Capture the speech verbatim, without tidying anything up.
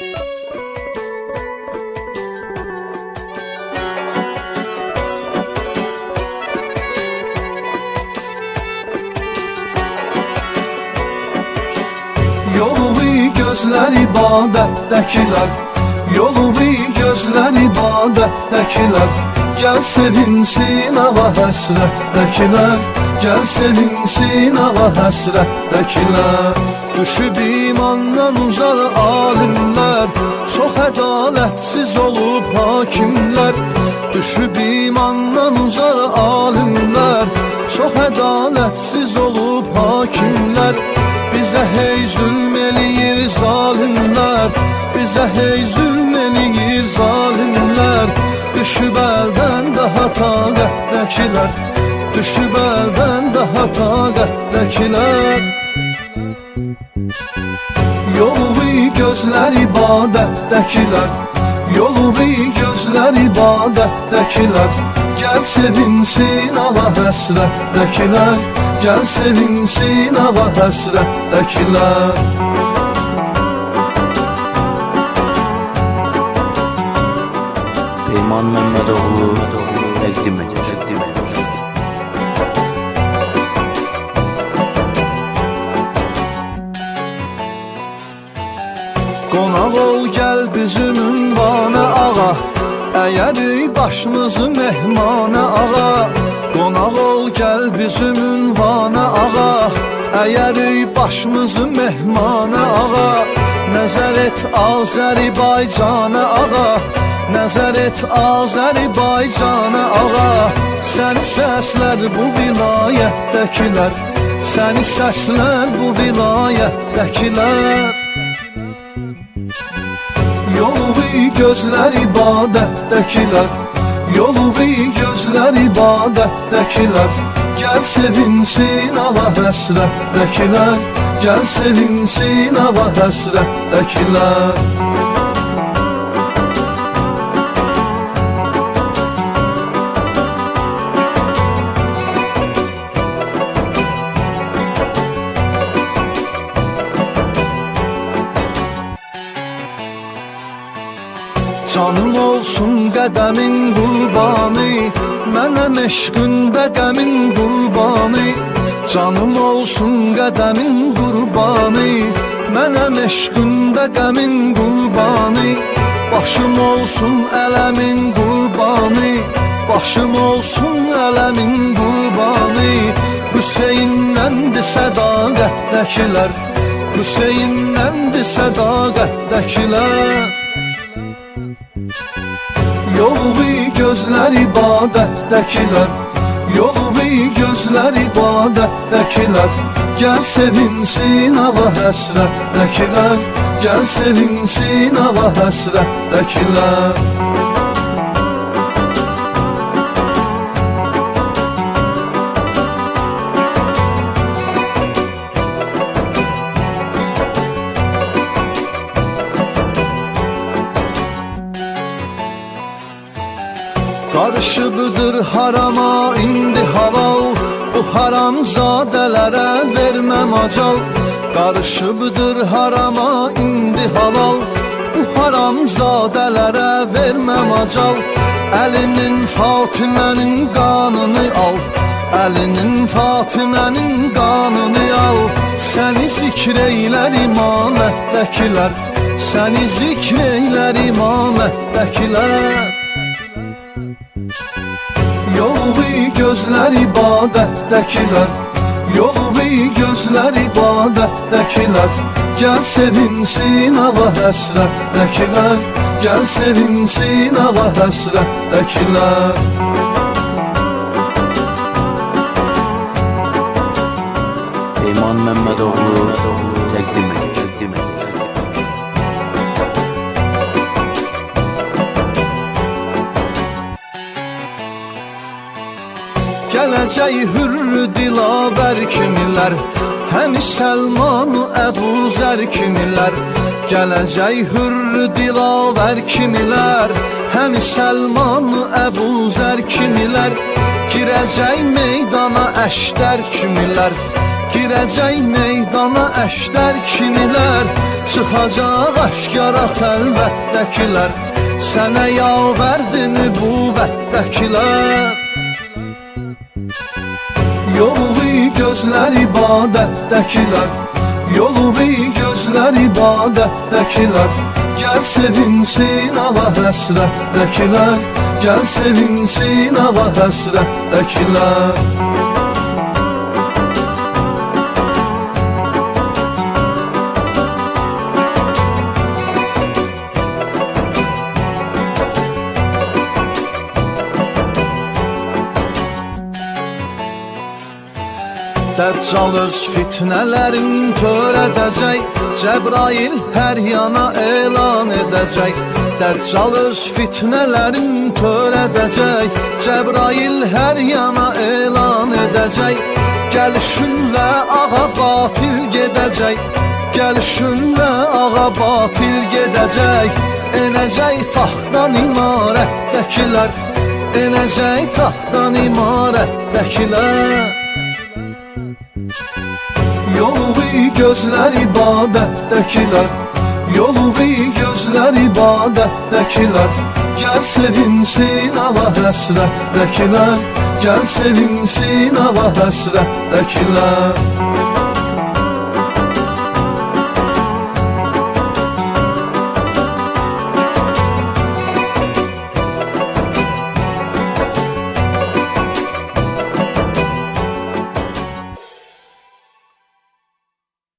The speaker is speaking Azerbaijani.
Yoluvi gözlər ibadətdəkilər, yoluvi gözlər ibadətdəkilər, gəl sevinsin ağa həsrətdəkilər, gəl sevinsin ağa həsrətdəkilər. Düşüb imandan uzaq alimlər, çox ədalətsiz olub hakimlər. Düşüb imandan uzaq alimlər, çox ədalətsiz olub hakimlər. Bizə hey zülm eləyir zalimlər, bizə hey zülm eləyir zalimlər. Düşüb əldən daha taqətdəkilər, düşüb əldən daha taqətdəkilər. Yoluvi gözlər ibadətdəkilər, yoluvi gözlər ibadətdəkilər, gəl sevinsin ağa həsrətdəkilər, gəl sevinsin ağa həsrətdəkilər. Peyman Məmmədoğlu təqdim edir. Qonaq ol gəl bizim ünvanə ağa, əgər başımızı mehmanə ağa. Qonaq ol gəl bizim ünvanə ağa, əgər başımızı mehmanə ağa. Nəzər et Azərbaycanə ağa, nəzər et Azərbaycanə ağa. Səni səslər bu vilayətdəkilər, səni səslər bu vilayətdəkilər. Yoluvi gözlər ibadətdəkilər, yoluvi gözlər ibadətdəkilər, gəl sevinsin ağa həsrətdəkilər, gəl sevinsin ağa həsrətdəkilər. Canım olsun qədəmin qurbanı, mənəm eşqündə qəmin qurbanı. Canım olsun qədəmin qurbanı, mənəm eşqündə qəmin qurbanı. Başım olsun ələmin qurbanı, başım olsun ələmin qurbanı. Hüseyinləndir sədaqətdəkilər, Hüseyinləndir sədaqətdəkilər. Yoluvi gözlər ibadətdəkilər, yoluvi gözlər ibadətdəkilər, gəl sevinsin ağa həsrətdəkilər, gəl sevinsin ağa həsrətdəkilər. Qarışıbdır harama indi halal, bu haramzadələrə vermə macal. Qarışıbdır harama indi halal, bu haramzadələrə vermə macal. Əlinin Fatimənin qanını al, əlinin Fatimənin qanını al. Səni zikr eylər imamətdəkilər, səni zikr eylər imamətdəkilər. Yoluvi gözlər ibadətdəkilər, yoluvi gözlər ibadətdəkilər, gəl sevinsin ağa həsrətdəkilər, gəl sevinsin ağa həsrətdəkilər. Peyman Məmmədoğlu təqdim edir. Gələcək hürrü dilavər kimilər, həm Səlmanu Əbu Zər kimilər. Gələcək hürrü dilavər kimilər, həm Səlmanu Əbu Zər kimilər. Girəcək meydana əşdər kimilər, girəcək meydana əşdər kimilər. Çıxacaq aşkara xəlvətdəkilər, sənə yavərdin bu vətdəkilər. Yolu gözlər ibadətdəkilər, yolu gözlər ibadətdəkilər. Gəl sevinsin ala həsrətdəkilər, gəl sevinsin ala həsrətdəkilər. Dəccal öz fitnələrin törədəcək, Cəbrail hər yana elan edəcək. Dəccal öz fitnələrin törədəcək, Cəbrail hər yana elan edəcək. Gəlişinlə ağa batil gedəcək, gəlişinlə ağa batil gedəcək. Enəcək taxtdan imarətdəkilər, enəcək taxtdan imarətdəkilər. Yolu gözlər ibadətdəkilər, yolu gözlər ibadətdəkilər. Gəl sevinsin ala həsrətdəkilər, gəl sevinsin ala həsrətdəkilər.